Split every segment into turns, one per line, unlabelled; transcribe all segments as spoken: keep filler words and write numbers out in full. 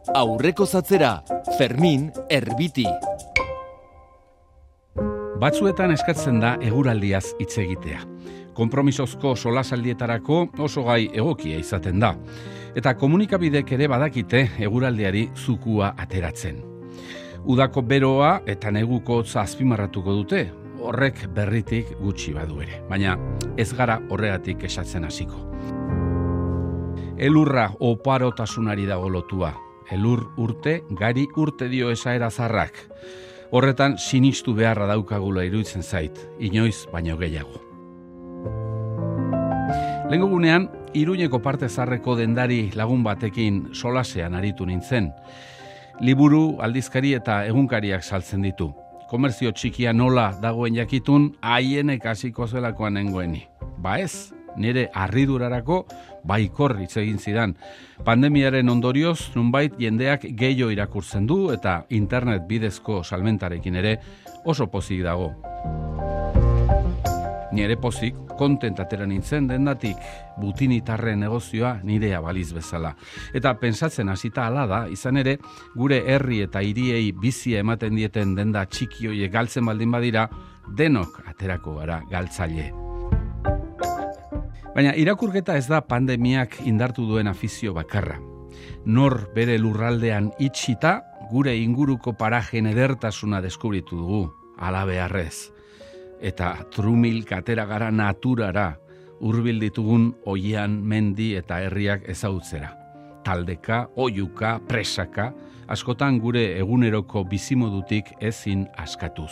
Aurreko zatzera, Fermin Erbiti.
Batzuetan eskatzen da eguraldiaz hitz egitea. Konpromisozko solasaldietarako oso gai egokia izaten da. Eta komunikabidek ere badakite eguraldiari zukua ateratzen. Udako beroa eta neguko hotza azpimarratuko dute, horrek berritik gutxi badu ere. Baina ez gara horregatik esatzen hasiko. Elurra oparotasunari dago lotua. Elur urte, gari urte dio esaera zarrak. Horretan sinistu beharra daukagula iruditzen zait, inoiz baino gehiago. Lehengo gunean, Iruñeko parte zarreko dendari lagun batekin solasean aritu nintzen. Liburu, aldizkari eta egunkariak saltzen ditu. Komerzio txikia nola dagoen jakitun, haienek hasiko zelakoan nengoeni. Ba ez, nire harridurarako baikor hitz egin zidan. Pandemiaren ondorioz, nunbait jendeak gehiago irakurtzen du eta internet bidezko salmentarekin ere oso pozik dago. Nire pozik, kontentatera nintzen dendatik, butinitarren negozioa nirea baliz bezala. Eta pentsatzen hasita hala da, izan ere, gure herri eta hiriei bizia ematen dieten denda txiki hoiek galtzen baldin badira, denok aterako gara galtzaile. Baina irakurketa ez da pandemiak indartu duen afizio bakarra. Nor bere lurraldean itxita, gure inguruko parajen edertasuna deskubritu dugu, ala beharrez. Eta trumil katera gara naturara, hurbil ditugun oian, mendi eta herriak ezagutzera. Taldeka, oiuka, presaka, askotan gure eguneroko bizimodutik ezin askatuz.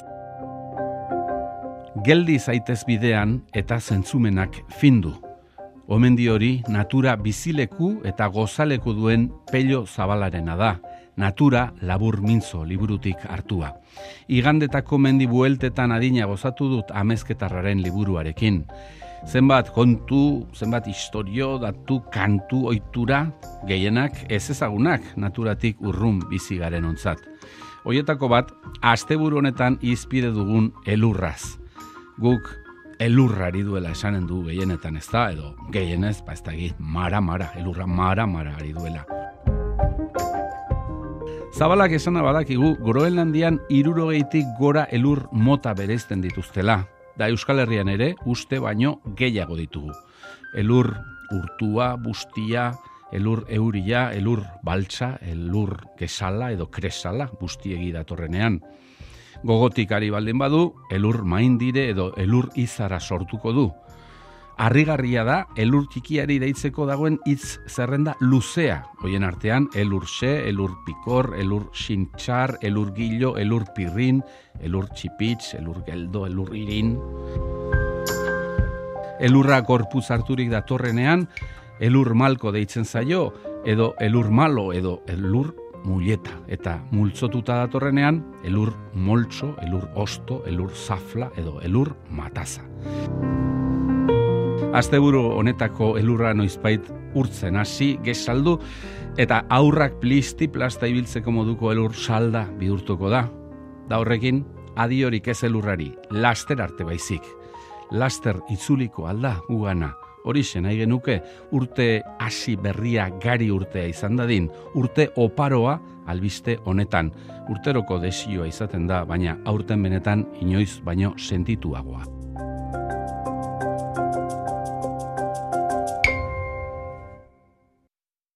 Geldi zaitez bidean eta zentzumenak findu. Omendi hori natura bizileku eta gozaleku duen pello zabalarena da. Natura labur mintzo liburutik hartua. Igandetako mendi bueltetan adina gozatu dut amezketarraren liburuarekin. Zenbat kontu, zenbat istorio, datu, kantu, ohitura, gehienak ez ezagunak naturatik urrun bizi garen ontzat. Hoietako bat, asteburu honetan hizpide dugun elurraz. Guk elurrari duela esanen du gehienetan ez da, edo gehienez, ba ez da egit, mara-mara, elurra mara-mara ari duela. Zabalak esana badakigu, Groenlandian hirurogeitik gora elur mota bereizten dituztela. Da Euskal Herrian ere, uste baino gehiago ditugu. Elur urtua, bustia, elur euria, elur baltsa, elur gesala edo kresala, bustiegi datorrenean. Gogotik ari baldin badu, elur maindire edo elur izara sortuko du. Harrigarria da, elur txikiari deitzeko dagoen hitz zerrenda luzea. Hoien artean, elur xe, elur pikor, elur xintxar, elur gillo, elur pirrin, elur txipitz, elur geldo, elur irin. Elurra gorputz harturik datorrenean, elur malko deitzen zaio, edo elur malo, edo elur muleta. Eta multzotuta datorrenean, elur moltso, elur osto, elur zafla, edo elur mataza. Asteburu honetako elurra noizbait urtzen hasi, gezaldu, eta aurrak plisti plasta ibiltzeko moduko elur salda bihurtuko da. Da horrekin, adiorik ez elurrari, laster arte baizik. Laster itzuliko alda gugana. Horixe nahi genuke, urte hasi berria gari urtea izan dadin, urte oparoa albiste honetan. Urteroko desioa izaten da, baina aurten benetan inoiz baino sentituagoa.